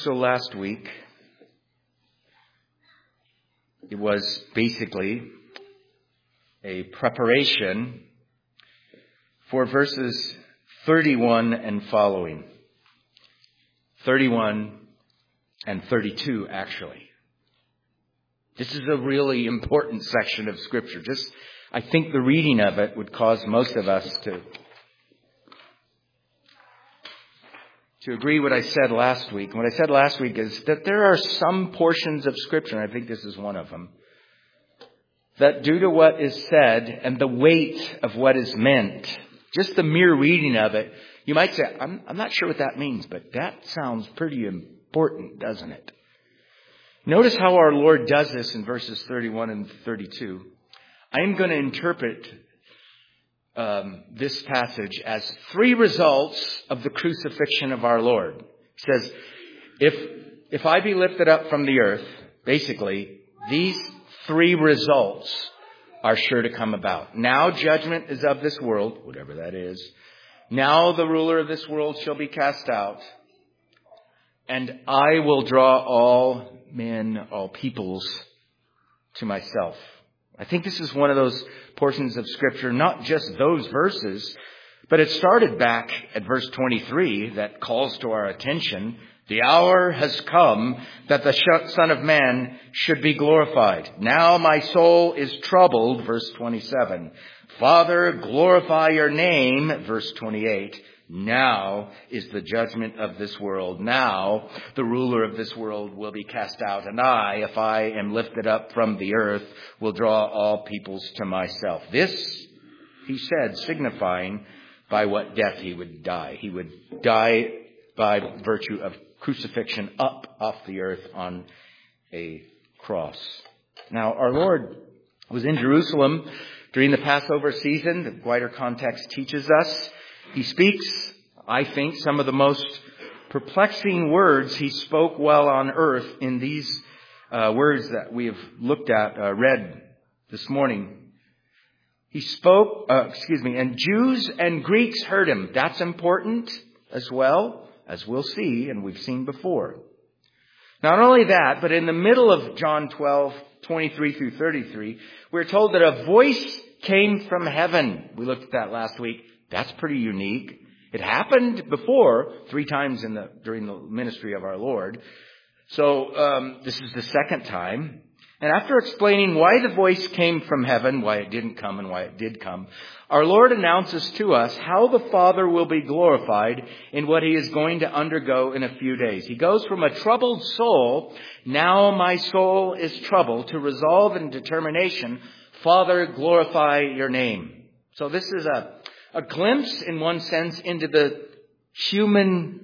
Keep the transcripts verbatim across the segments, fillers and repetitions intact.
So last week, it was basically a preparation for verses thirty-one and following. thirty-one and thirty-two, actually. This is a really important section of Scripture. Just, I think the reading of it would cause most of us to, to agree what I said last week. And what I said last week is that there are some portions of Scripture, and I think this is one of them, that due to what is said and the weight of what is meant, just the mere reading of it, you might say, I'm, I'm not sure what that means, but that sounds pretty important, doesn't it? Notice how our Lord does this in verses thirty-one and thirty-two. I'm going to interpret um, this passage as three results of the crucifixion of our Lord. He says, if, if I be lifted up from the earth, basically, these three results are sure to come about. Now judgment is of this world, whatever that is. Now the ruler of this world shall be cast out. And I will draw all men, all peoples to myself. I think this is one of those portions of Scripture, not just those verses, but it started back at verse twenty-three that calls to our attention. The hour has come that the Son of Man should be glorified. Now my soul is troubled, verse twenty-seven. Father, glorify your name, verse twenty-eight. Now is the judgment of this world. Now the ruler of this world will be cast out. And I, if I am lifted up from the earth, will draw all peoples to myself. This, he said, signifying by what death he would die. He would die by virtue of crucifixion up off the earth on a cross. Now, our Lord was in Jerusalem during the Passover season. The wider context teaches us. He speaks, I think, some of the most perplexing words he spoke while on earth in these uh, words that we have looked at, uh, read this morning. He spoke, uh, excuse me, and Jews and Greeks heard him. That's important as well, as we'll see, and we've seen before. Not only that, but in the middle of John twelve, twenty-three through thirty-three, we're told that a voice came from heaven. We looked at that last week. That's pretty unique. It happened before, three times in the during the ministry of our Lord. So um, this is the second time. And after explaining why the voice came from heaven, why it didn't come and why it did come, our Lord announces to us how the Father will be glorified in what he is going to undergo in a few days. He goes from a troubled soul, now my soul is troubled, to resolve and determination, Father, glorify your name. So this is a A glimpse, in one sense, into the human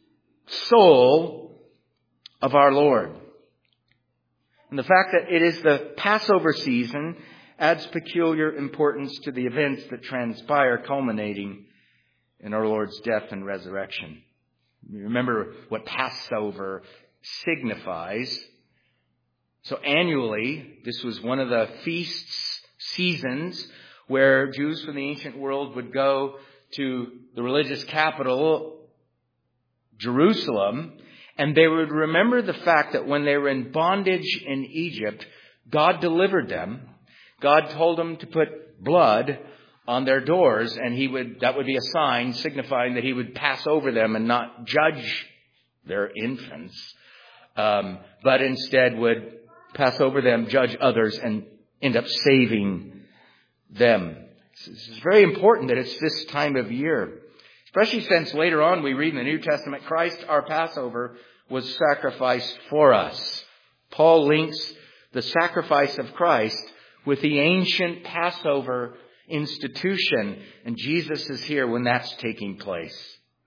soul of our Lord. And the fact that it is the Passover season adds peculiar importance to the events that transpire, culminating in our Lord's death and resurrection. You remember what Passover signifies. So annually, this was one of the feasts, seasons, where Jews from the ancient world would go to the religious capital, Jerusalem, and they would remember the fact that when they were in bondage in Egypt, God delivered them. God told them to put blood on their doors, and he would that would be a sign signifying that he would pass over them and not judge their infants, um, but instead would pass over them, judge others, and end up saving them. It's very important that it's this time of year, especially since later on we read in the New Testament, Christ, our Passover, was sacrificed for us. Paul links the sacrifice of Christ with the ancient Passover institution, and Jesus is here when that's taking place.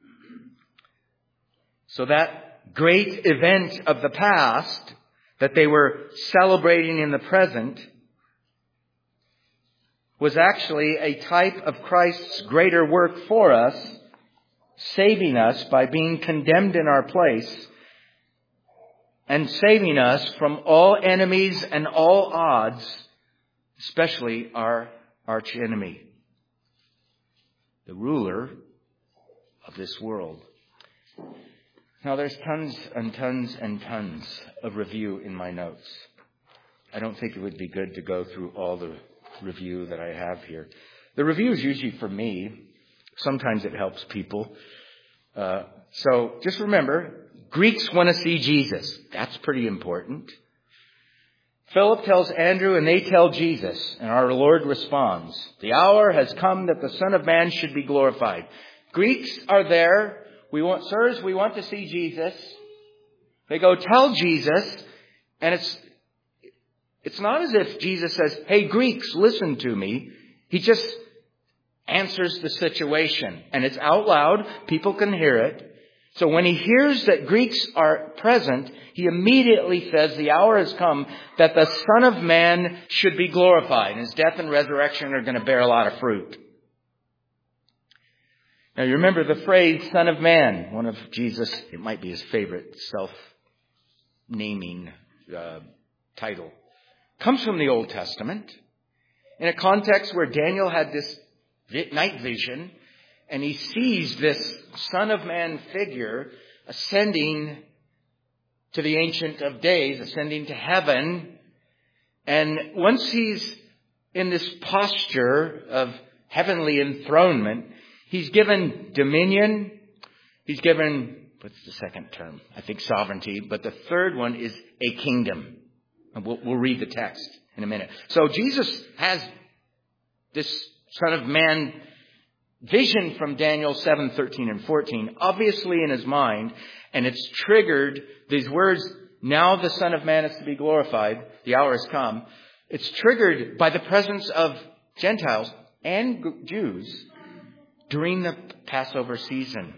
So that great event of the past that they were celebrating in the present was actually a type of Christ's greater work for us, saving us by being condemned in our place and saving us from all enemies and all odds, especially our arch enemy, the ruler of this world. Now, there's tons and tons and tons of review in my notes. I don't think it would be good to go through all the review that I have here. The review is usually for me. Sometimes it helps people. Uh, so just remember, Greeks want to see Jesus. That's pretty important. Philip tells Andrew and they tell Jesus, and our Lord responds, the hour has come that the Son of Man should be glorified. Greeks are there. We want, sirs, we want to see Jesus. They go tell Jesus, and it's, it's not as if Jesus says, hey, Greeks, listen to me. He just answers the situation, and it's out loud. People can hear it. So when he hears that Greeks are present, he immediately says the hour has come that the Son of Man should be glorified. And his death and resurrection are going to bear a lot of fruit. Now you remember the phrase Son of Man, one of Jesus, it might be his favorite self-naming uh, title, comes from the Old Testament in a context where Daniel had this night vision. And he sees this Son of Man figure ascending to the Ancient of Days, ascending to heaven. And once he's in this posture of heavenly enthronement, he's given dominion. He's given, what's the second term? I think sovereignty. But the third one is a kingdom. And we'll, we'll read the text in a minute. So Jesus has this Son of Man vision from Daniel seven, thirteen, and fourteen, obviously in his mind, and it's triggered these words, now the Son of Man is to be glorified, the hour has come. It's triggered by the presence of Gentiles and Jews during the Passover season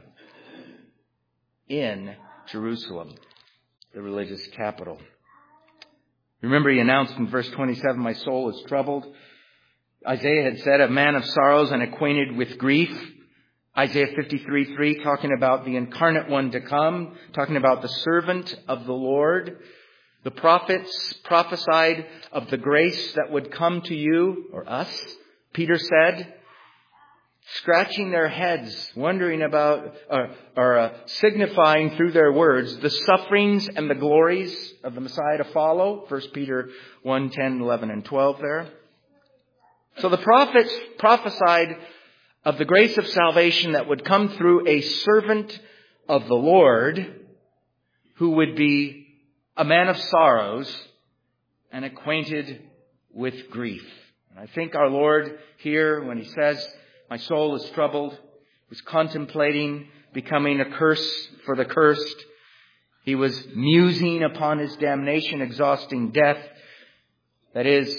in Jerusalem, the religious capital. Remember, he announced in verse twenty-seven, my soul is troubled. Isaiah had said, a man of sorrows and acquainted with grief. Isaiah fifty-three, three, talking about the incarnate one to come, talking about the servant of the Lord. The prophets prophesied of the grace that would come to you, or us, Peter said, scratching their heads, wondering about, or, or uh, signifying through their words, the sufferings and the glories of the Messiah to follow. First Peter one, ten, eleven, and twelve there. So the prophets prophesied of the grace of salvation that would come through a servant of the Lord who would be a man of sorrows and acquainted with grief. And I think our Lord here, when he says, my soul is troubled, was contemplating becoming a curse for the cursed. He was musing upon his damnation, exhausting death. That is,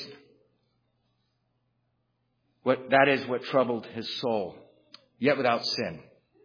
What, that is what troubled his soul, yet without sin.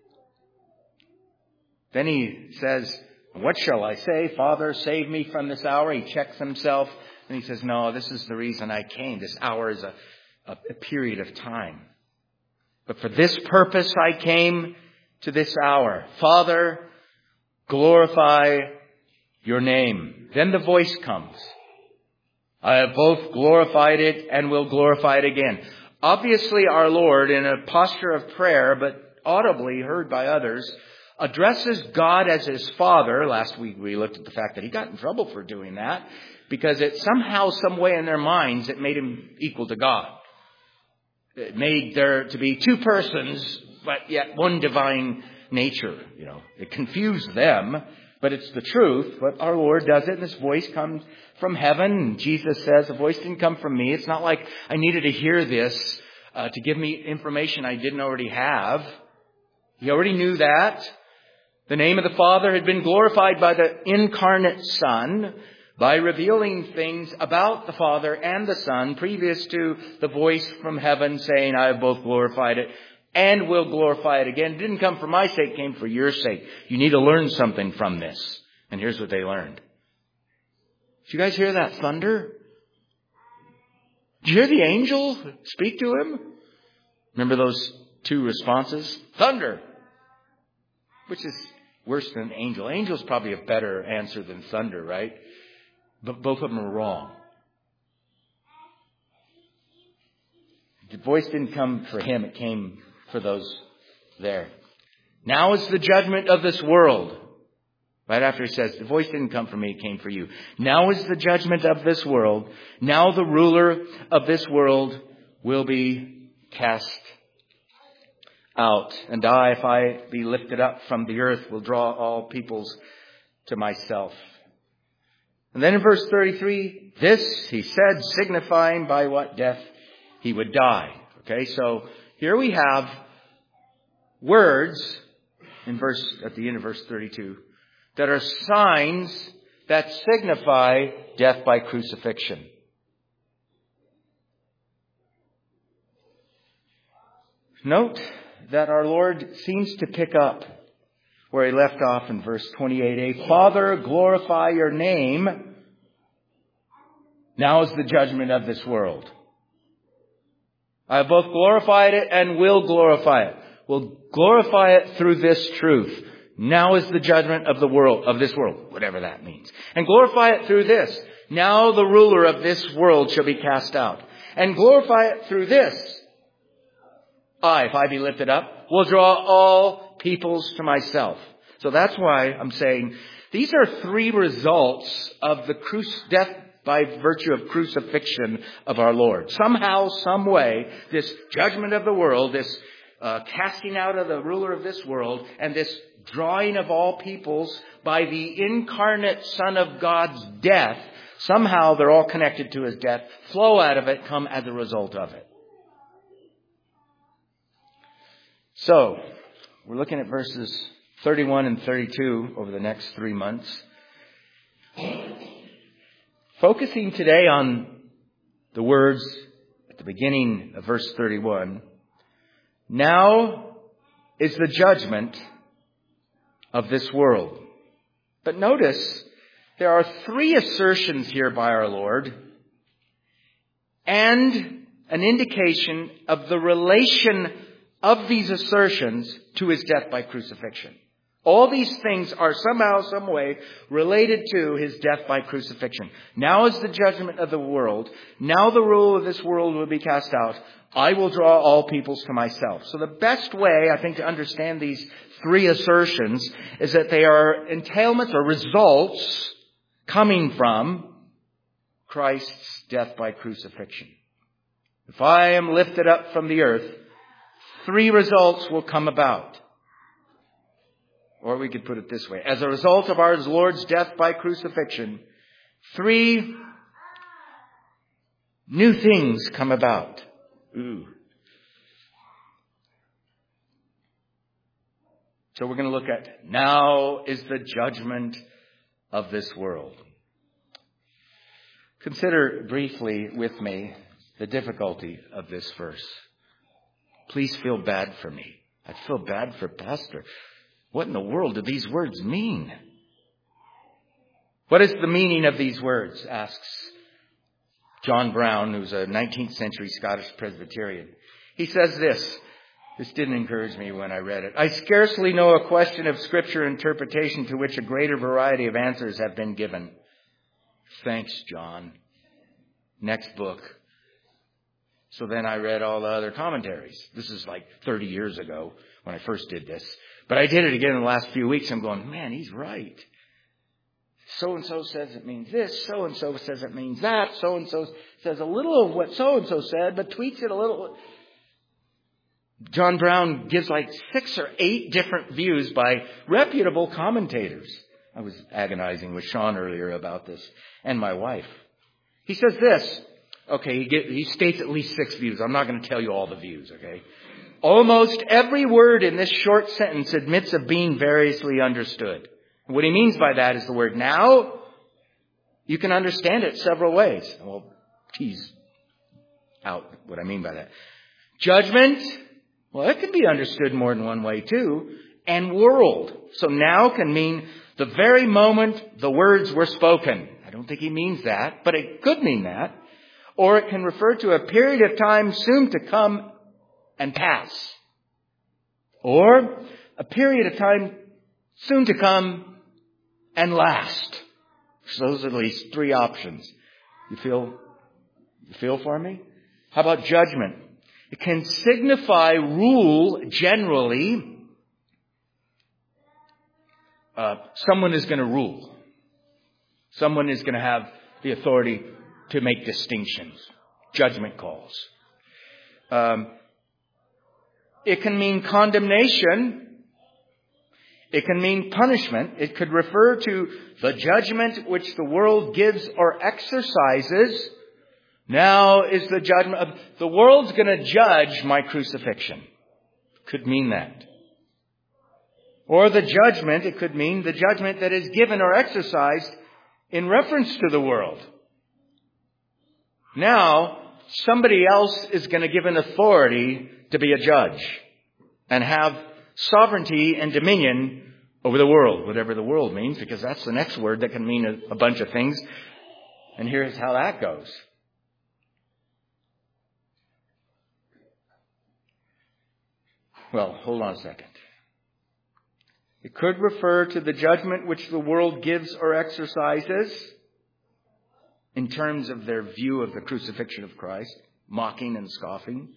Then he says, what shall I say? Father, save me from this hour. He checks himself and he says, no, this is the reason I came. This hour is a, a, a period of time. But for this purpose I came to this hour. Father, glorify your name. Then the voice comes. I have both glorified it and will glorify it again. Obviously, our Lord, in a posture of prayer, but audibly heard by others, addresses God as his Father. Last week we looked at the fact that he got in trouble for doing that because it somehow, some way in their minds, it made him equal to God. It made there to be two persons, but yet one divine nature. You know, it confused them, but it's the truth. But our Lord does it, and this voice comes from heaven. And Jesus says, the voice didn't come from me. It's not like I needed to hear this uh, to give me information I didn't already have. He already knew that. The name of the Father had been glorified by the incarnate Son by revealing things about the Father and the Son previous to the voice from heaven saying, I have both glorified it and will glorify it again. It didn't come for my sake, it came for your sake. You need to learn something from this. And here's what they learned. Did you guys hear that thunder? Did you hear the angel speak to him? Remember those two responses? Thunder. Which is worse than angel. Angel's probably a better answer than thunder, right? But both of them are wrong. The voice didn't come for him. It came for those there. Now is the judgment of this world. Right after he says, the voice didn't come from me, it came for you. Now is the judgment of this world. Now the ruler of this world will be cast out. And I, if I be lifted up from the earth, will draw all peoples to myself. And then in verse thirty-three, this he said, signifying by what death he would die. Okay, so here we have words in verse, at the end of verse thirty-two, that are signs that signify death by crucifixion. Note that our Lord seems to pick up where he left off in verse twenty-eight a. Father, glorify your name. Now is the judgment of this world. I have both glorified it and will glorify it. Will glorify it through this truth. Now is the judgment of the world, of this world, whatever that means. And glorify it through this. Now the ruler of this world shall be cast out. And glorify it through this. I, if I be lifted up, will draw all peoples to myself. So that's why I'm saying these are three results of the cru- death by virtue of crucifixion of our Lord. Somehow, some way, this judgment of the world, this uh, casting out of the ruler of this world, and this drawing of all peoples by the incarnate Son of God's death, somehow they're all connected to his death, flow out of it, come as a result of it. So, we're looking at verses thirty-one and thirty-two over the next three months. Focusing today on the words at the beginning of verse thirty-one. Now is the judgment of this world. But notice, there are three assertions here by our Lord and an indication of the relation of these assertions to his death by crucifixion. All these things are somehow, some way related to his death by crucifixion. Now is the judgment of the world. Now the rule of this world will be cast out. I will draw all peoples to myself. So the best way, I think, to understand these three assertions is that they are entailments or results coming from Christ's death by crucifixion. If I am lifted up from the earth, three results will come about. Or we could put it this way. As a result of our Lord's death by crucifixion, three new things come about. Ooh. So we're going to look at, now is the judgment of this world. Consider briefly with me the difficulty of this verse. Please feel bad for me. I feel bad for Pastor. What in the world do these words mean? What is the meaning of these words? Asks John Brown, who's a nineteenth century Scottish Presbyterian. He says this. This didn't encourage me when I read it. I scarcely know a question of scripture interpretation to which a greater variety of answers have been given. Thanks, John. Next book. So then I read all the other commentaries. This is like thirty years ago when I first did this. But I did it again in the last few weeks. I'm going, man, he's right. So-and-so says it means this. So-and-so says it means that. So-and-so says a little of what so-and-so said, but tweaks it a little. John Brown gives like six or eight different views by reputable commentators. I was agonizing with Sean earlier about this, and my wife. He says this. Okay, he, get, he states at least six views. I'm not going to tell you all the views, okay? Almost every word in this short sentence admits of being variously understood. What he means by that is the word now. You can understand it several ways. Well, tease out what I mean by that. Judgment, well, it can be understood more than one way too. And world. So now can mean the very moment the words were spoken. I don't think he means that, but it could mean that. Or it can refer to a period of time soon to come and pass. Or a period of time soon to come and last. So those are at least three options. You feel, you feel for me? How about judgment? It can signify rule generally uh, someone is going to rule. Someone is going to have the authority to make distinctions, judgment calls. Um, it can mean condemnation. It can mean punishment. It could refer to the judgment which the world gives or exercises. Now is the judgment of the world's going to judge my crucifixion. Could mean that. Or the judgment, it could mean the judgment that is given or exercised in reference to the world. Now, somebody else is going to give an authority to be a judge and have sovereignty and dominion over the world, whatever the world means, because that's the next word that can mean a, a bunch of things. And here's how that goes. Well, hold on a second. It could refer to the judgment which the world gives or exercises in terms of their view of the crucifixion of Christ, mocking and scoffing.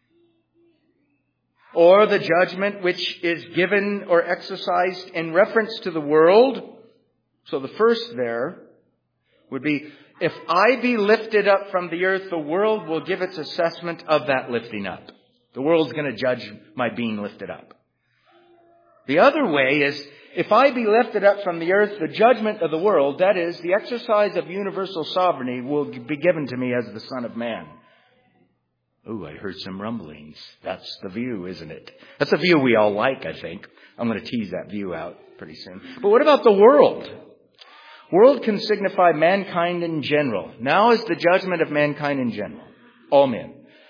Or the judgment which is given or exercised in reference to the world. So the first there would be, if I be lifted up from the earth, the world will give its assessment of that lifting up. The world's going to judge my being lifted up. The other way is, if I be lifted up from the earth, the judgment of the world, that is, the exercise of universal sovereignty, will be given to me as the Son of Man. Ooh, I heard some rumblings. That's the view, isn't it? That's a view we all like, I think. I'm going to tease that view out pretty soon. But what about the world? World can signify mankind in general. Now is the judgment of mankind in general. All men.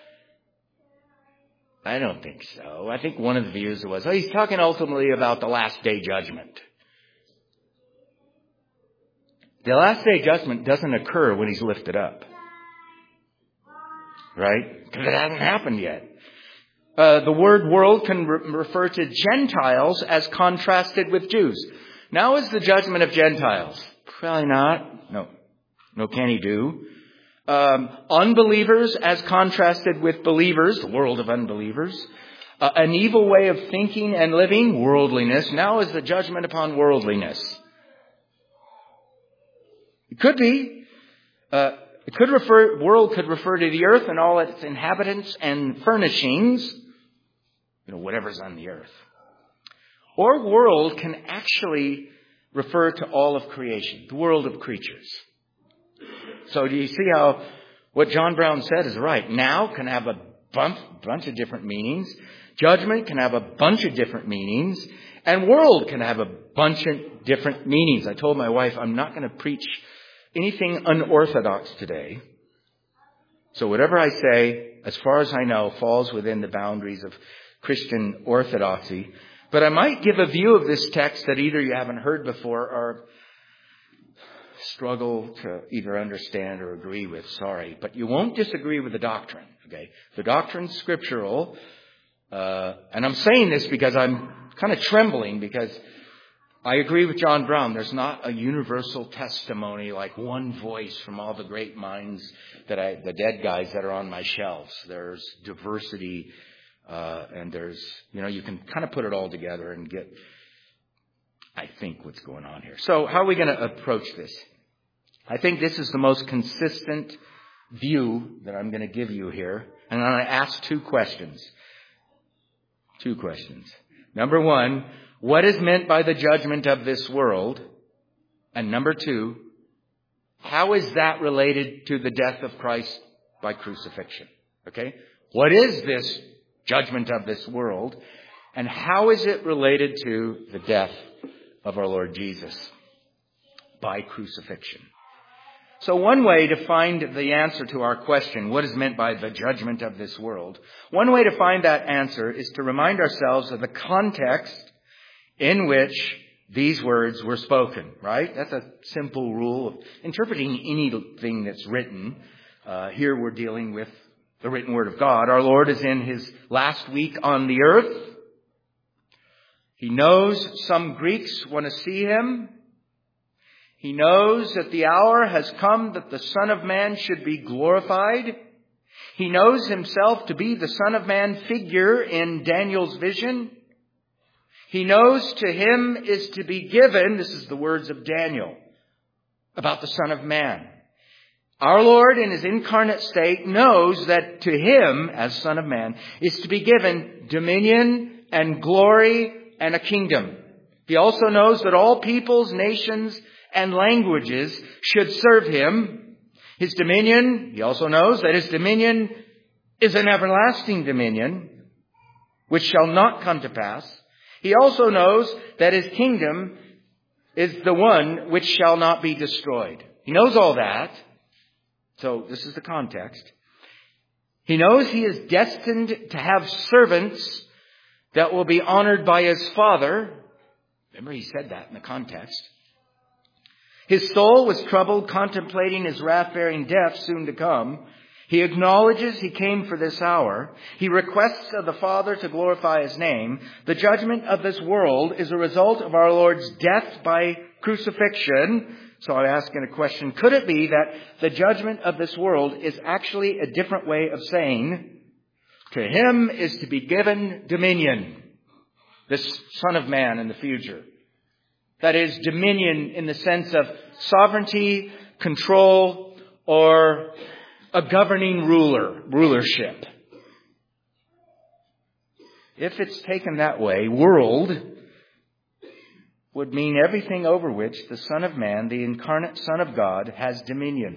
I don't think so. I think one of the views was, oh, he's talking ultimately about the last day judgment. The last day judgment doesn't occur when he's lifted up. Right? Because it hasn't happened yet. Uh, the word world can re- refer to Gentiles as contrasted with Jews. Now is the judgment of Gentiles. Probably not. No. No can he do. Um, unbelievers as contrasted with believers, the world of unbelievers. Uh, an evil way of thinking and living, worldliness. Now is the judgment upon worldliness. It could be. Uh, it could refer, world could refer to the earth and all its inhabitants and furnishings. You know, whatever's on the earth. Or world can actually refer to all of creation, the world of creatures. So do you see how what John Brown said is right? Now can have a bunch, bunch of different meanings. Judgment can have a bunch of different meanings. And world can have a bunch of different meanings. I told my wife I'm not going to preach anything unorthodox today. So whatever I say, as far as I know, falls within the boundaries of Christian orthodoxy. But I might give a view of this text that either you haven't heard before or struggle to either understand or agree with. Sorry. But you won't disagree with the doctrine. Okay? The doctrine's scriptural. Uh, and I'm saying this because I'm kind of trembling because I agree with John Brown. There's not a universal testimony like one voice from all the great minds that I, the dead guys that are on my shelves. There's diversity, uh, and there's, you know, you can kind of put it all together and get, I think, what's going on here. So how are we going to approach this? I think this is the most consistent view that I'm going to give you here. And I'm going to ask two questions. Two questions. Number one, what is meant by the judgment of this world? And number two, how is that related to the death of Christ by crucifixion? Okay? What is this judgment of this world? And how is it related to the death of our Lord Jesus by crucifixion? So one way to find the answer to our question, what is meant by the judgment of this world? One way to find that answer is to remind ourselves of the context in which these words were spoken, right? That's a simple rule of interpreting anything that's written. Uh, here we're dealing with the written word of God. Our Lord is in his last week on the earth. He knows some Greeks want to see him. He knows that the hour has come that the Son of Man should be glorified. He knows himself to be the Son of Man figure in Daniel's vision. He knows to him is to be given, this is the words of Daniel, about the Son of Man. Our Lord in his incarnate state knows that to him, as Son of Man, is to be given dominion and glory and a kingdom. He also knows that all peoples, nations, and languages should serve him. His dominion, he also knows that his dominion is an everlasting dominion, which shall not come to pass. He also knows that his kingdom is the one which shall not be destroyed. He knows all that. So this is the context. He knows he is destined to have servants that will be honored by his Father. Remember, he said that in the context. His soul was troubled, contemplating his wrath-bearing death soon to come. He acknowledges he came for this hour. He requests of the Father to glorify his name. The judgment of this world is a result of our Lord's death by crucifixion. So I'm asking a question. Could it be that the judgment of this world is actually a different way of saying, to him is to be given dominion, this Son of Man in the future? That is, dominion in the sense of sovereignty, control, or a governing ruler, rulership. If it's taken that way, world would mean everything over which the Son of Man, the incarnate Son of God, has dominion.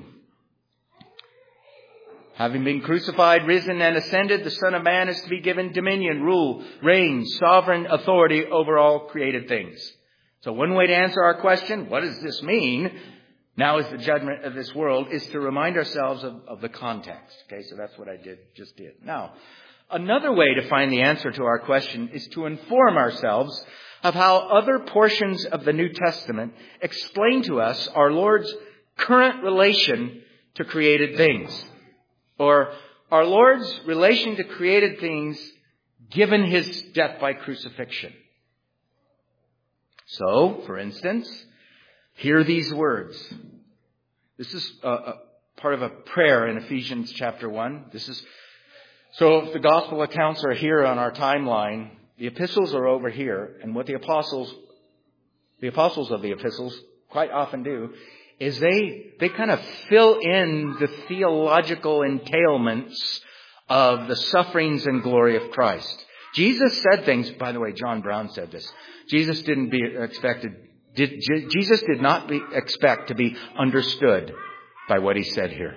Having been crucified, risen, and ascended, the Son of Man is to be given dominion, rule, reign, sovereign authority over all created things. So one way to answer our question, what does this mean? Now is the judgment of this world, is to remind ourselves of, of the context. Okay, so that's what I did, just did. Now, another way to find the answer to our question is to inform ourselves of how other portions of the New Testament explain to us our Lord's current relation to created things. Or our Lord's relation to created things given his death by crucifixion. So, for instance, hear these words. This is a, a part of a prayer in Ephesians chapter one. This is so if the gospel accounts are here on our timeline, the epistles are over here, and what the apostles, the apostles of the epistles quite often do is they they kind of fill in the theological entailments of the sufferings and glory of Christ. Jesus said things, by the way, John Brown said this. Jesus didn't be expected, did, Jesus did not be, expect to be understood by what he said here.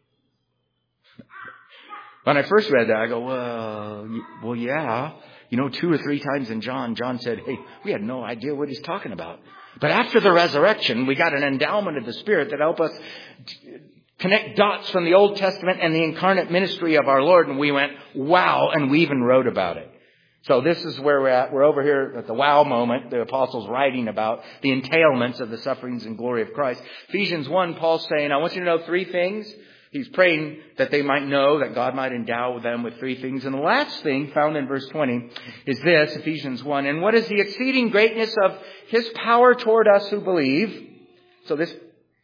When I first read that, I go, well, well, yeah. You know, two or three times in John, John said, hey, we had no idea what he's talking about. But after the resurrection, we got an endowment of the Spirit that helped us connect dots from the Old Testament and the incarnate ministry of our Lord. And we went, wow, and we even wrote about it. So this is where we're at. We're over here at the wow moment, the apostles writing about the entailments of the sufferings and glory of Christ. Ephesians one, Paul's saying, I want you to know three things. He's praying that they might know, that God might endow them with three things. And the last thing found in verse twenty is this, Ephesians one. And what is the exceeding greatness of his power toward us who believe? So this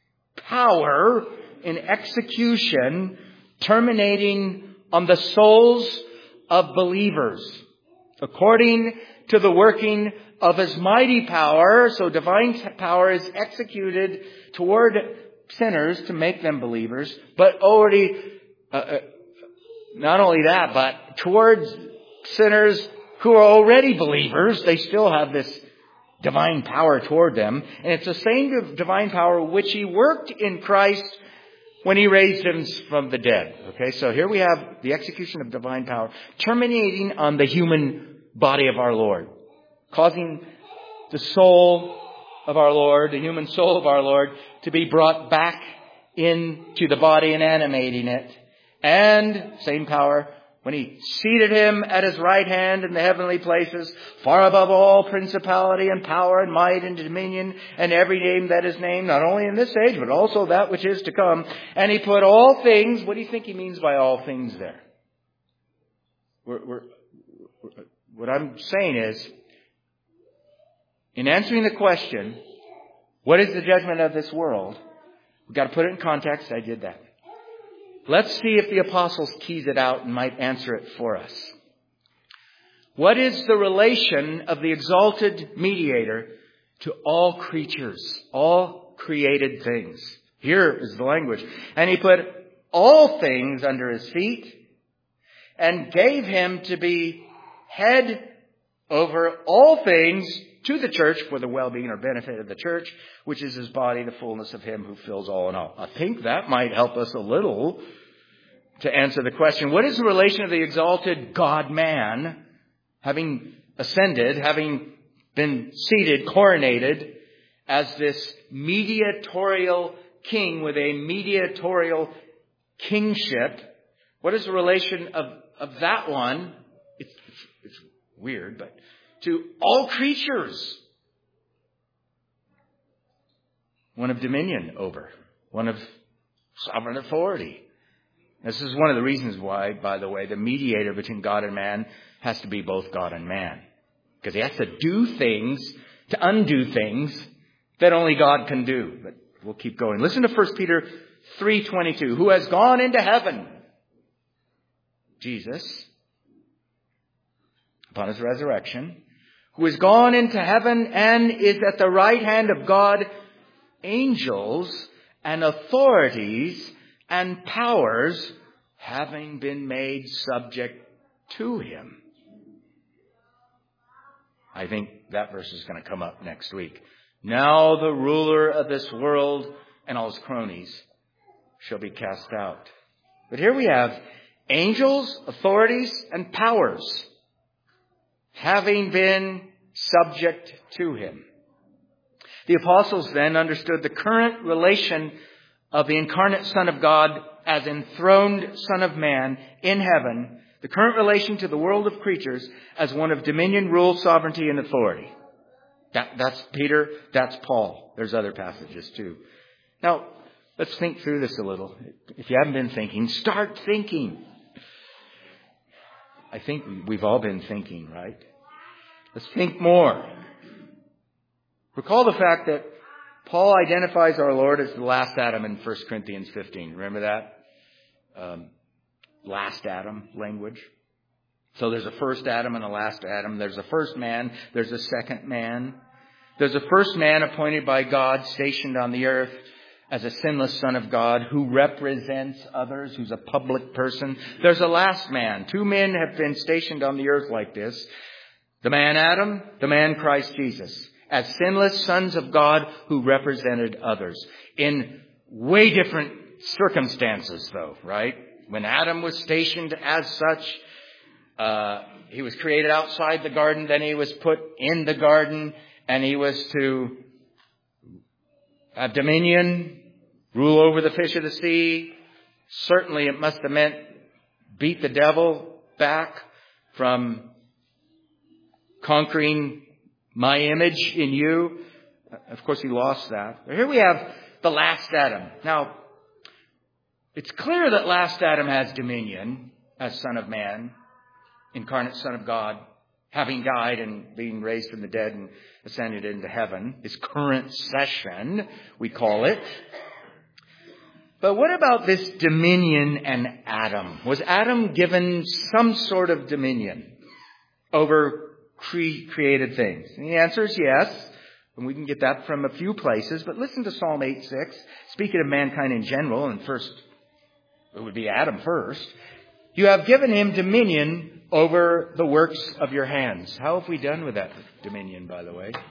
power in execution terminating on the souls of believers, according to the working of his mighty power. So divine power is executed toward sinners to make them believers, but already, uh, uh, not only that, but towards sinners who are already believers, they still have this divine power toward them. And it's the same divine power which he worked in Christ when he raised him from the dead. Okay, so here we have the execution of divine power terminating on the human body of our Lord, causing the soul of our Lord, the human soul of our Lord, to be brought back into the body and animating it. And same power when he seated him at his right hand in the heavenly places, far above all principality and power and might and dominion and every name that is named, not only in this age, but also that which is to come. And he put all things, what do you think he means by all things there? We're, we're, what I'm saying is, in answering the question, what is the judgment of this world? We've got to put it in context. I did that. Let's see if the apostles tease it out and might answer it for us. What is the relation of the exalted mediator to all creatures, all created things? Here is the language. And he put all things under his feet and gave him to be head over all things to the church for the well-being or benefit of the church, which is his body, the fullness of him who fills all in all. I think that might help us a little to answer the question, what is the relation of the exalted God-man, having ascended, having been seated, coronated as this mediatorial king with a mediatorial kingship? What is the relation of, of that one? It's, it's, it's weird, but to all creatures. One of dominion over, one of sovereign authority. This is one of the reasons why, by the way, the mediator between God and man has to be both God and man. Because he has to do things to undo things that only God can do. But we'll keep going. Listen to First Peter three twenty-two. Who has gone into heaven? Jesus, upon his resurrection. Who has gone into heaven and is at the right hand of God. Angels and authorities and powers having been made subject to him. I think that verse is going to come up next week. Now the ruler of this world and all his cronies shall be cast out. But here we have angels, authorities, and powers having been subject to him. The apostles then understood the current relation of the incarnate Son of God as enthroned Son of Man in heaven, the current relation to the world of creatures as one of dominion, rule, sovereignty, and authority. That, that's Peter, that's Paul. There's other passages too. Now, let's think through this a little. If you haven't been thinking, start thinking. I think we've all been thinking, right? Let's think more. Recall the fact that Paul identifies our Lord as the last Adam in First Corinthians fifteen. Remember that? Um, last Adam language. So there's a first Adam and a last Adam. There's a first man. There's a second man. There's a first man appointed by God, stationed on the earth as a sinless Son of God who represents others, who's a public person. There's a last man. Two men have been stationed on the earth like this. The man Adam, the man Christ Jesus. As sinless sons of God who represented others. In way different circumstances though, right? When Adam was stationed as such, uh, he was created outside the garden, then he was put in the garden, and he was to have dominion, rule over the fish of the sea. Certainly it must have meant beat the devil back from conquering my image in you. Of course, he lost that. But here we have the last Adam. Now, it's clear that last Adam has dominion as Son of Man, incarnate Son of God, having died and being raised from the dead and ascended into heaven. His current session, we call it. But what about this dominion and Adam? Was Adam given some sort of dominion over cre- created things? And the answer is yes. And we can get that from a few places. But listen to Psalm eight six. Speaking of mankind in general, and first, it would be Adam first. You have given him dominion over the works of your hands. How have we done with that dominion, by the way?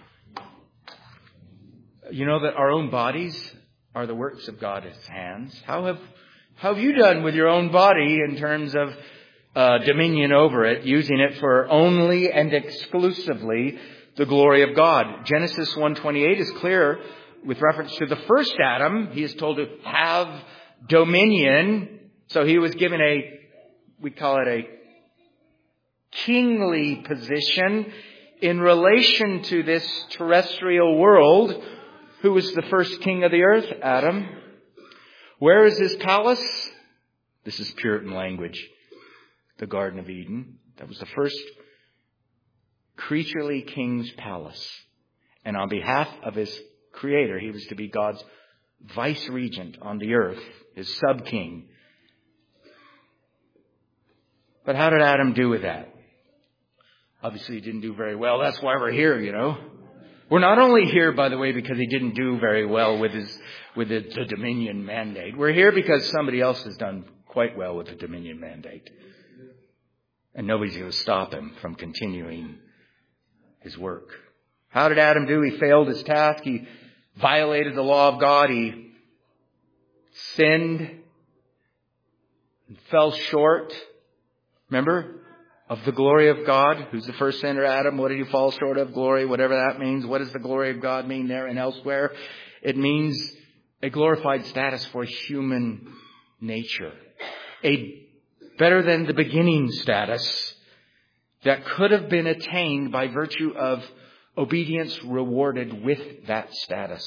You know that our own bodies are the works of God's hands. How have, how have you done with your own body in terms of uh, dominion over it, using it for only and exclusively the glory of God? Genesis one twenty-eight is clear with reference to the first Adam. He is told to have dominion. So he was given a, we call it a kingly position in relation to this terrestrial world. Who was the first king of the earth? Adam. Where is his palace? This is Puritan language. The Garden of Eden. That was the first creaturely king's palace. And on behalf of his creator, he was to be God's vice regent on the earth, his sub-king. But how did Adam do with that? Obviously, he didn't do very well. That's why we're here, you know. We're not only here, by the way, because he didn't do very well with his with the, the Dominion mandate. We're here because somebody else has done quite well with the Dominion mandate. And nobody's going to stop him from continuing his work. How did Adam do? He failed his task. He violated the law of God. He sinned and fell short. Remember? Of the glory of God. Who's the first sinner? Adam. What did he fall short of? Glory, whatever that means. What does the glory of God mean there and elsewhere? It means a glorified status for human nature. A better than the beginning status that could have been attained by virtue of obedience rewarded with that status.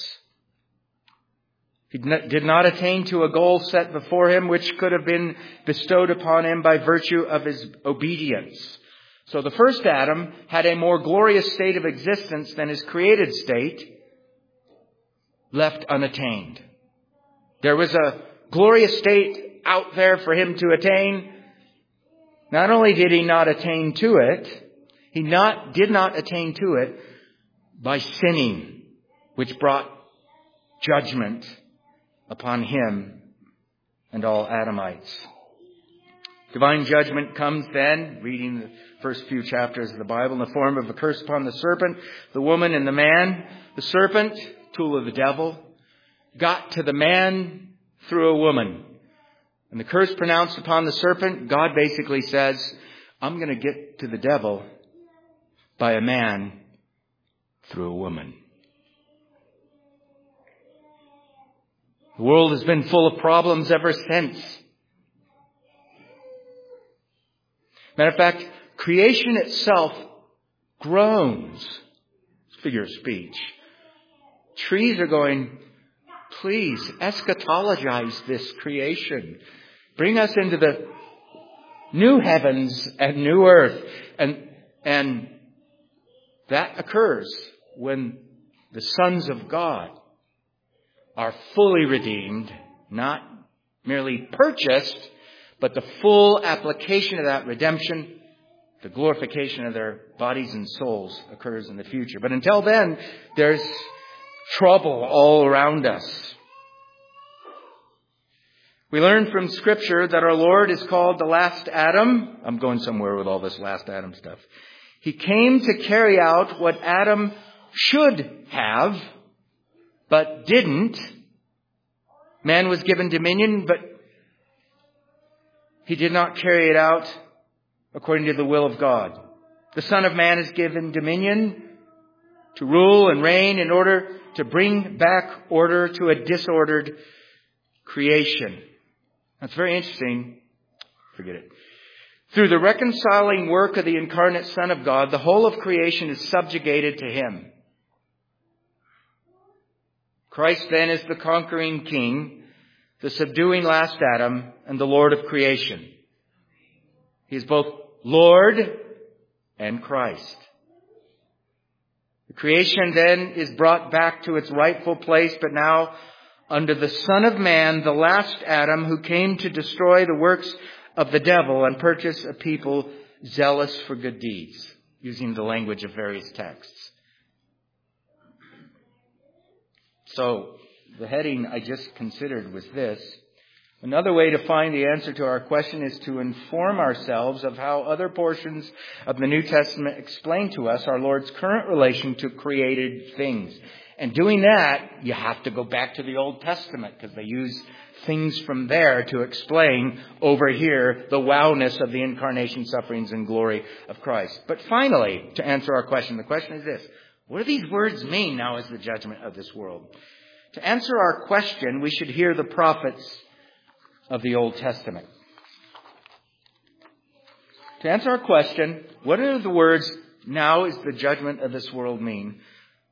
He did not attain to a goal set before him, which could have been bestowed upon him by virtue of his obedience. So the first Adam had a more glorious state of existence than his created state, left unattained. There was a glorious state out there for him to attain. Not only did he not attain to it, he not did not attain to it by sinning, which brought judgment upon him and all Adamites. Divine judgment comes then, reading the first few chapters of the Bible, in the form of a curse upon the serpent, the woman, and the man. The serpent, tool of the devil, got to the man through a woman. And the curse pronounced upon the serpent, God basically says, I'm going to get to the devil by a man through a woman. The world has been full of problems ever since. Matter of fact, creation itself groans. Figure of speech. Trees are going, please eschatologize this creation. Bring us into the new heavens and new earth. And, and that occurs when the sons of God are fully redeemed, not merely purchased, but the full application of that redemption, the glorification of their bodies and souls occurs in the future. But until then, there's trouble all around us. We learn from Scripture that our Lord is called the last Adam. I'm going somewhere with all this last Adam stuff. He came to carry out what Adam should have, but didn't. Man was given dominion, but he did not carry it out according to the will of God. The Son of Man is given dominion to rule and reign in order to bring back order to a disordered creation. That's very interesting. Forget it. Through the reconciling work of the incarnate Son of God, the whole of creation is subjugated to Him. Christ then is the conquering King, the subduing last Adam, and the Lord of creation. He is both Lord and Christ. The creation then is brought back to its rightful place, but now under the Son of Man, the last Adam, who came to destroy the works of the devil and purchase a people zealous for good deeds, using the language of various texts. So, the heading I just considered was this. Another way to find the answer to our question is to inform ourselves of how other portions of the New Testament explain to us our Lord's current relation to created things. And doing that, you have to go back to the Old Testament, because they use things from there to explain over here the wowness of the incarnation, sufferings, and glory of Christ. But finally, to answer our question, the question is this. What do these words mean now as the judgment of this world? To answer our question, we should hear the prophets of the Old Testament. To answer our question, what do the words, now is the judgment of this world, mean?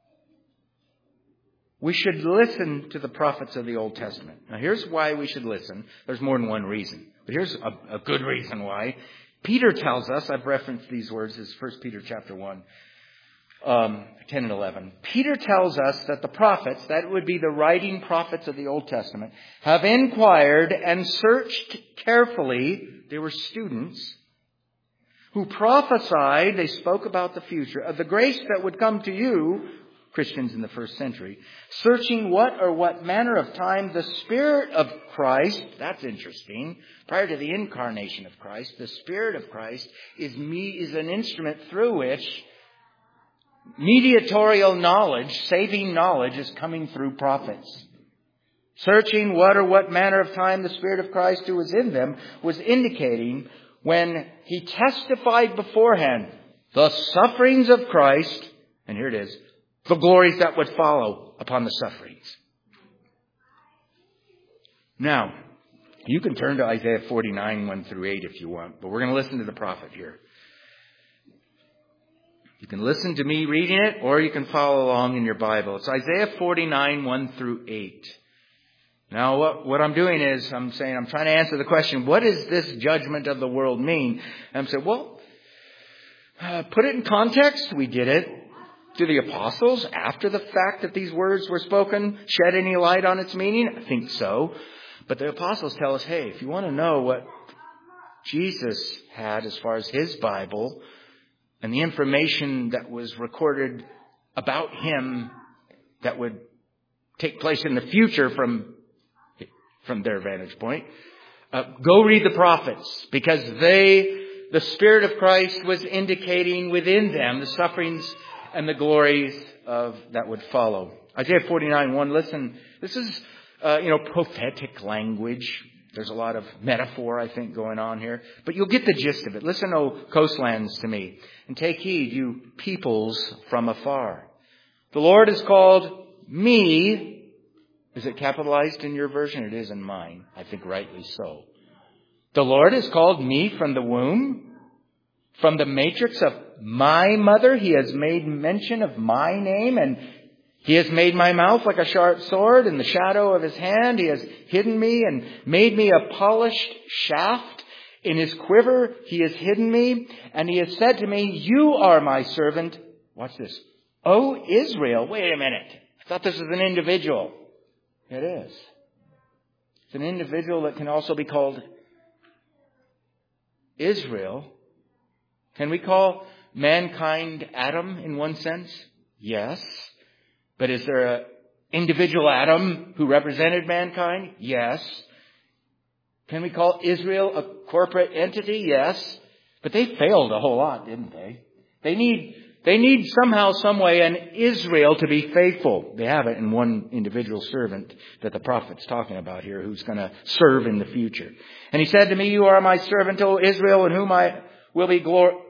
We should listen to the prophets of the Old Testament. Now here's why we should listen. There's more than one reason, but here's a, a good reason why. Peter tells us, I've referenced these words, as First Peter chapter one. Um, ten and eleven. Peter tells us that the prophets, that would be the writing prophets of the Old Testament, have inquired and searched carefully, they were students, who prophesied, they spoke about the future, of the grace that would come to you, Christians in the first century, searching what or what manner of time the Spirit of Christ, that's interesting, prior to the incarnation of Christ, the Spirit of Christ is me is an instrument through which mediatorial knowledge, saving knowledge, is coming through prophets. Searching what or what manner of time the Spirit of Christ who was in them was indicating when he testified beforehand the sufferings of Christ, and here it is, the glories that would follow upon the sufferings. Now, you can turn to Isaiah forty-nine, one through eight if you want, but we're going to listen to the prophet here. You can listen to me reading it, or you can follow along in your Bible. It's Isaiah forty-nine, one through eight. Now, what, what I'm doing is I'm saying, I'm trying to answer the question, what does this judgment of the world mean? And I'm saying, well, uh, put it in context. We did it. Do the apostles, after the fact that these words were spoken, shed any light on its meaning? I think so. But the apostles tell us, hey, if you want to know what Jesus had as far as his Bible and the information that was recorded about him that would take place in the future from from their vantage point, uh, go read the prophets, because they, the Spirit of Christ was indicating within them the sufferings and the glories of that would follow. Isaiah forty-nine, one, listen, this is, uh, you know, prophetic language. There's a lot of metaphor, I think, going on here. But you'll get the gist of it. Listen, O coastlands, to me, and take heed, you peoples from afar. The Lord is called me. Is it capitalized in your version? It is in mine. I think rightly so. The Lord has called me from the womb. From the matrix of my mother, he has made mention of my name, and he has made my mouth like a sharp sword. In the shadow of his hand, he has hidden me and made me a polished shaft. In his quiver, he has hidden me, and he has said to me, you are my servant. Watch this. O Israel. Wait a minute. I thought this was an individual. It is. It's an individual that can also be called Israel. Can we call mankind Adam in one sense? Yes. But is there an individual Adam who represented mankind? Yes. Can we call Israel a corporate entity? Yes. But they failed a whole lot, didn't they? They need, they need somehow, some way, an Israel to be faithful. They have it in one individual servant that the prophet's talking about here, who's going to serve in the future. And he said to me, you are my servant, O Israel, in whom I will be glorified.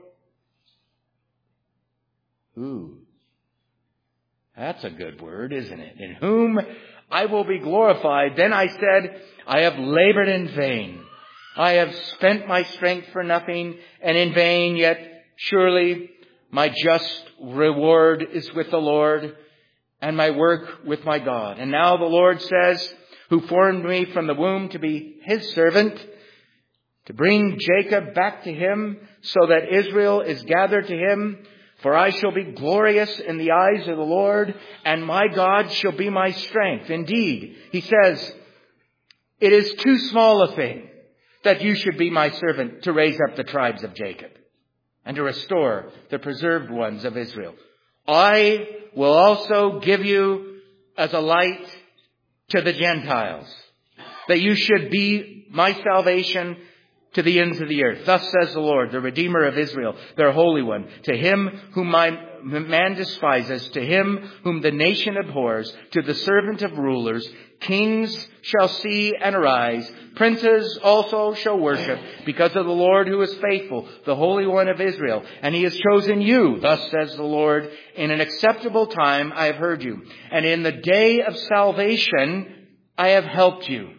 Ooh. That's a good word, isn't it? In whom I will be glorified. Then I said, I have labored in vain. I have spent my strength for nothing and in vain, yet surely my just reward is with the Lord and my work with my God. And now the Lord says, who formed me from the womb to be his servant, to bring Jacob back to him so that Israel is gathered to him. For I shall be glorious in the eyes of the Lord, and my God shall be my strength. Indeed, he says, it is too small a thing that you should be my servant to raise up the tribes of Jacob and to restore the preserved ones of Israel. I will also give you as a light to the Gentiles, that you should be my salvation to the ends of the earth. Thus says the Lord, the Redeemer of Israel, their Holy One. To him whom my man despises, to him whom the nation abhors, to the servant of rulers, kings shall see and arise. Princes also shall worship because of the Lord who is faithful, the Holy One of Israel. And he has chosen you. Thus says the Lord, in an acceptable time I have heard you. And in the day of salvation I have helped you.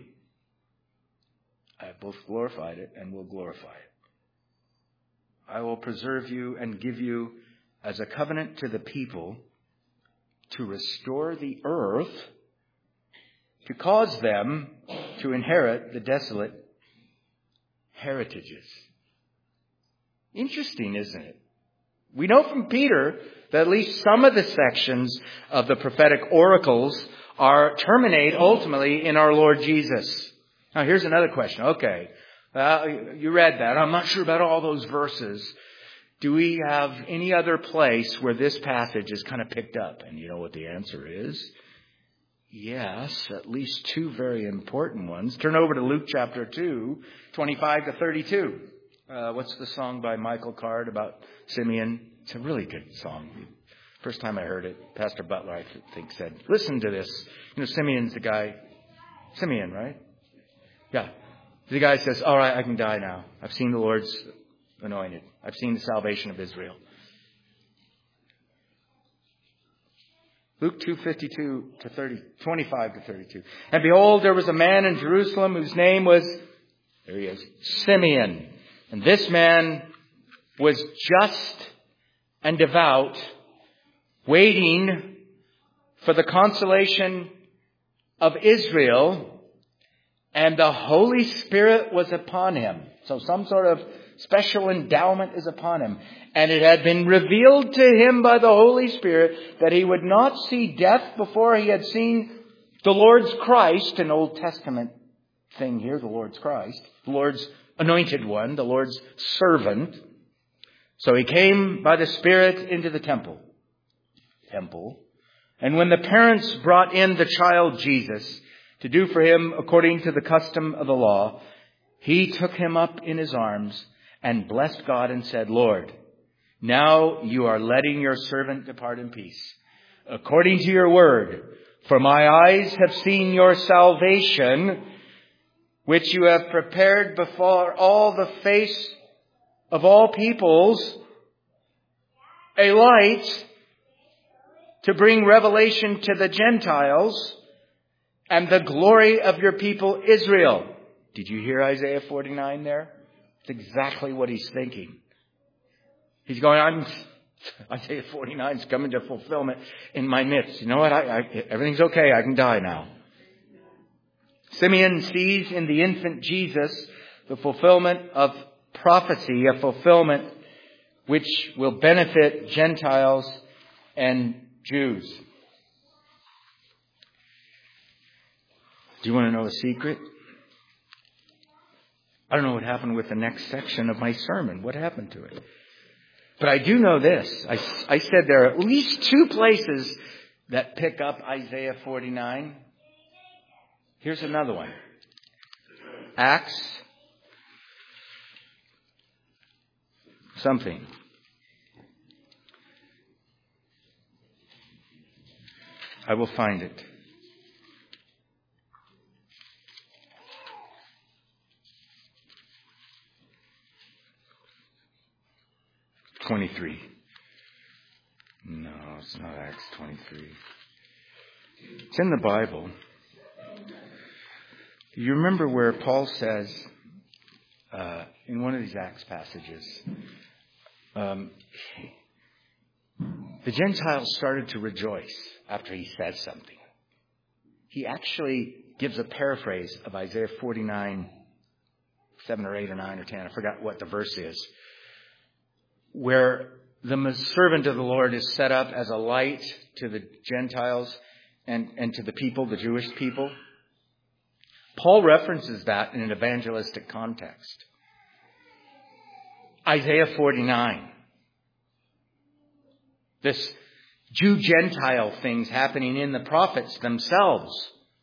I have both glorified it and will glorify it. I will preserve you and give you as a covenant to the people to restore the earth, to cause them to inherit the desolate heritages. Interesting, isn't it? We know from Peter that at least some of the sections of the prophetic oracles are terminate ultimately in our Lord Jesus. Now, here's another question. Okay, uh, you read that. I'm not sure about all those verses. do we have any other place where this passage is kind of picked up? And you know what the answer is? Yes, at least two very important ones. Turn over to Luke chapter two, twenty-five to thirty-two. Uh, what's the song by Michael Card about Simeon? It's a really good song. First time I heard it, Pastor Butler, I think, said, listen to this. You know, Simeon's the guy. Simeon, right? Yeah. The guy says, all right, I can die now. I've seen the Lord's anointed. I've seen the salvation of Israel. Luke two fifty-two to thirty, twenty-five to thirty-two. And behold, there was a man in Jerusalem whose name was, there he is, Simeon. And this man was just and devout, waiting for the consolation of Israel, and the Holy Spirit was upon him. So some sort of special endowment is upon him. And it had been revealed to him by the Holy Spirit that he would not see death before he had seen the Lord's Christ, an Old Testament thing here, the Lord's Christ, the Lord's anointed one, the Lord's servant. So he came by the Spirit into the temple. Temple. And when the parents brought in the child Jesus to do for him according to the custom of the law, he took him up in his arms and blessed God and said, Lord, now you are letting your servant depart in peace, according to your word. For my eyes have seen your salvation, which you have prepared before all the face of all peoples, a light to bring revelation to the Gentiles and the glory of your people Israel. Did you hear Isaiah forty-nine there? It's exactly what he's thinking. He's going, I'm, Isaiah forty-nine is coming to fulfillment in my midst. You know what? I, I, everything's okay. I can die now. Simeon sees in the infant Jesus the fulfillment of prophecy, a fulfillment which will benefit Gentiles and Jews. Do you want to know a secret? I don't know what happened with the next section of my sermon. What happened to it? But I do know this. I, I said there are at least two places that pick up Isaiah forty-nine. Here's another one. Acts something. I will find it. twenty-three. No, it's not Acts twenty-three. It's in the Bible. You remember where Paul says, uh, in one of these Acts passages, um, the Gentiles started to rejoice after he says something. He actually gives a paraphrase of Isaiah forty-nine, seven or eight or nine or ten. I forgot what the verse is. Where the servant of the Lord is set up as a light to the Gentiles and, and to the people, the Jewish people. Paul references that in an evangelistic context. Isaiah forty-nine. This Jew-Gentile things happening in the prophets themselves.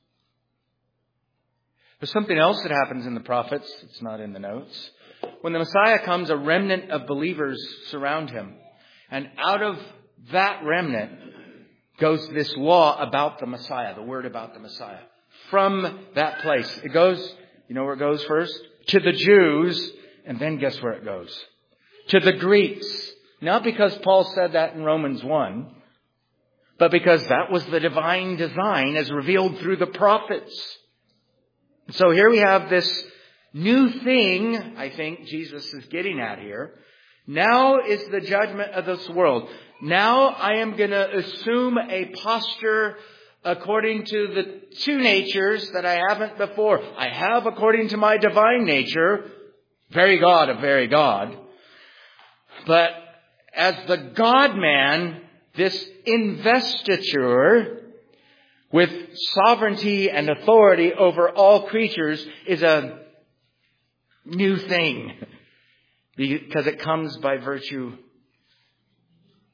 There's something else that happens in the prophets. It's not in the notes. When the Messiah comes, a remnant of believers surround him. And out of that remnant goes this law about the Messiah, the word about the Messiah. From that place. It goes, you know where it goes first? To the Jews. And then guess where it goes? To the Greeks. Not because Paul said that in Romans one, but because that was the divine design as revealed through the prophets. So here we have this new thing, I think Jesus is getting at here. Now is the judgment of this world. Now I am going to assume a posture according to the two natures that I haven't before. I have according to my divine nature, very God of very God. But as the God-man, this investiture with sovereignty and authority over all creatures is a new thing because it comes by virtue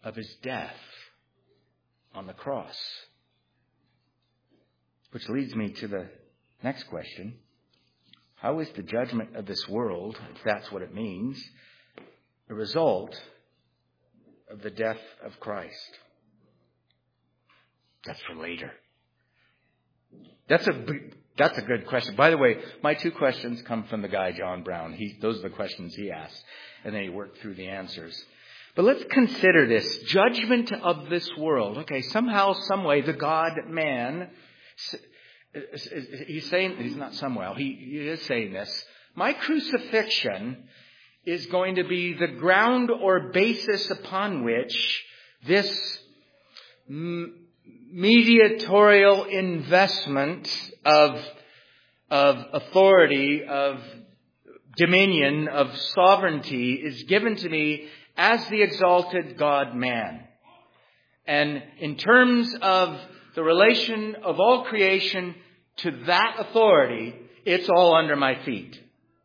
of his death on the cross. Which leads me to the next question. How is the judgment of this world, if that's what it means, a result of the death of Christ? That's for later. That's a that's a good question. By the way, my two questions come from the guy, John Brown. He, those are the questions he asked, and then he worked through the answers. But let's consider this. Judgment of this world. Okay, somehow, some way, the God-man, he's saying, he's not somehow, he, he is saying this. My crucifixion is going to be the ground or basis upon which this m- mediatorial investment of, of authority, of dominion, of sovereignty is given to me as the exalted God-man. And in terms of the relation of all creation to that authority, it's all under my feet.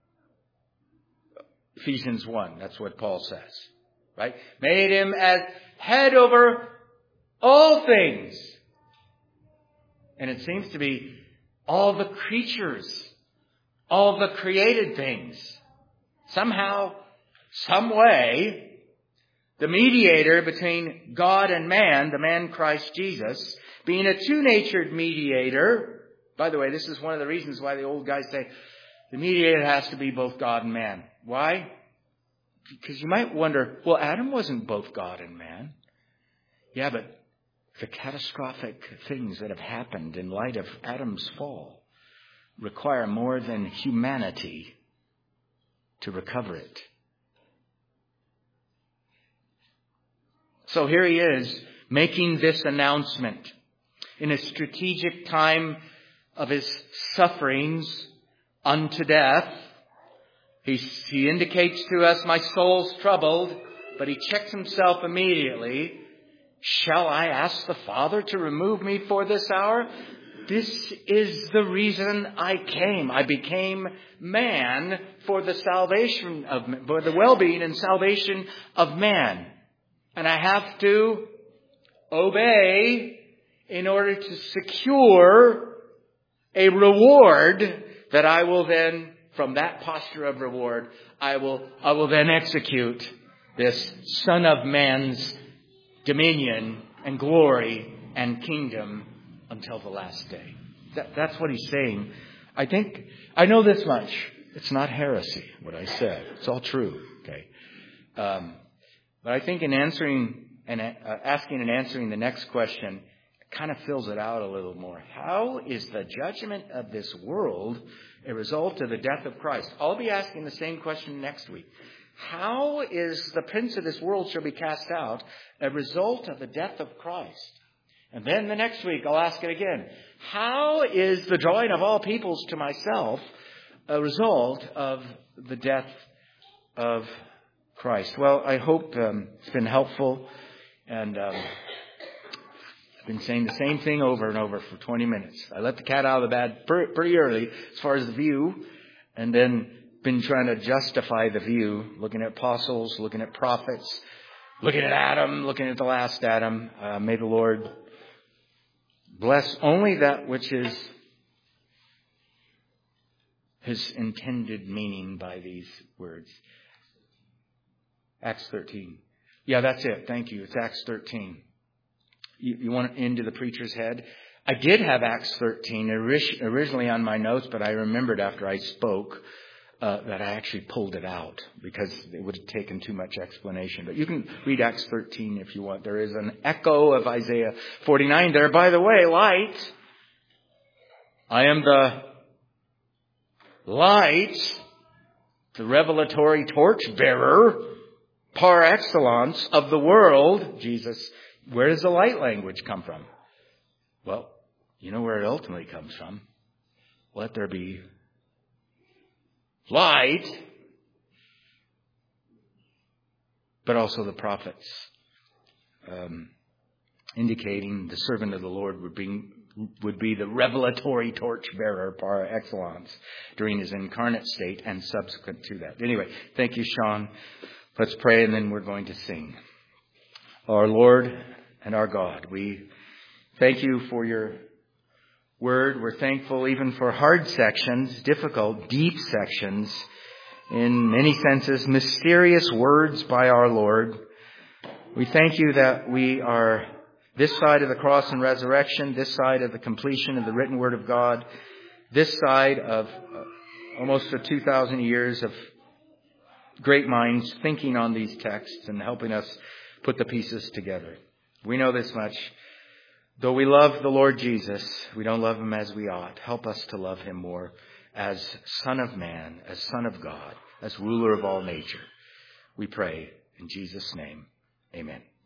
Ephesians one, that's what Paul says. Right? Made him as head over all things. And it seems to be all the creatures, all the created things. Somehow, some way, the mediator between God and man, the man Christ Jesus, being a two-natured mediator. By the way, this is one of the reasons why the old guys say the mediator has to be both God and man. Why? Because you might wonder, well, Adam wasn't both God and man. Yeah, but the catastrophic things that have happened in light of Adam's fall require more than humanity to recover it. So here he is making this announcement in a strategic time of his sufferings unto death. He, he indicates to us, my soul's troubled, but he checks himself immediately. Shall I ask the Father to remove me for this hour? This is the reason I came. I became man for the salvation of, for the well-being and salvation of man. And I have to obey in order to secure a reward that I will then, from that posture of reward, I will, I will then execute this Son of Man's dominion and glory and kingdom until the last day. That, that's what he's saying. I think, I know this much. It's not heresy, what I said. It's all true. Okay. Um, but I think in answering and uh, asking and answering the next question, it kind of fills it out a little more. How is the judgment of this world a result of the death of Christ? I'll be asking the same question next week. How is the prince of this world shall be cast out a result of the death of Christ? And then the next week I'll ask it again. How is the drawing of all peoples to myself a result of the death of Christ? Well, I hope um, it's been helpful. And um, I've been saying the same thing over and over for twenty minutes. I let the cat out of the bag pretty early as far as the view. And then been trying to justify the view, looking at apostles, looking at prophets, looking at Adam, looking at the last Adam. Uh, may the Lord bless only that which is his intended meaning by these words. Acts thirteen. Yeah, that's it. Thank you. It's Acts thirteen. You, you want it into the preacher's head? I did have Acts thirteen originally on my notes, but I remembered after I spoke Uh, that I actually pulled it out because it would have taken too much explanation. But you can read Acts thirteen if you want. There is an echo of Isaiah forty-nine there. By the way, light. I am the light, the revelatory torchbearer par excellence of the world. Jesus, where does the light language come from? Well, you know where it ultimately comes from. Let there be light, but also the prophets, um, indicating the servant of the Lord would be, would be the revelatory torchbearer par excellence during his incarnate state and subsequent to that. Anyway, thank you, Sean. Let's pray and then we're going to sing. our Lord and our God. We thank you for your word. We're thankful even for hard sections, difficult, deep sections, in many senses, mysterious words by our Lord. We thank you that we are this side of the cross and resurrection, this side of the completion of the written word of God, this side of almost a two thousand years of great minds thinking on these texts and helping us put the pieces together. We know this much. Though we love the Lord Jesus, we don't love him as we ought. Help us to love him more as Son of Man, as Son of God, as ruler of all nature. We pray in Jesus' name. Amen.